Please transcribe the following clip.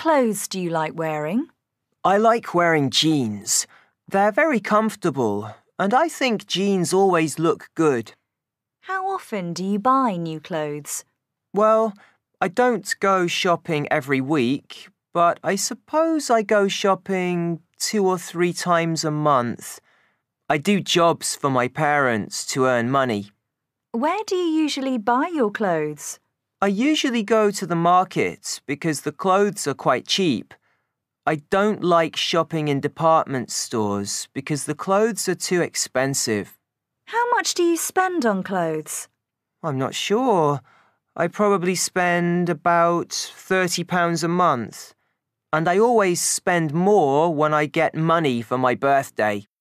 clothes do you like wearing? I like wearing jeans. They're very comfortable, and I think jeans always look good. How often do you buy new clothes? Well, I don't go shopping every week, but I suppose I go shopping 2 or 3 times a month. I do jobs for my parents to earn money. Where do you usually buy your clothes? I usually go to the market because the clothes are quite cheap. I don't like shopping in department stores because the clothes are too expensive. How much do you spend on clothes? I'm not sure. I probably spend about £30 a month. And I always spend more when I get money for my birthday.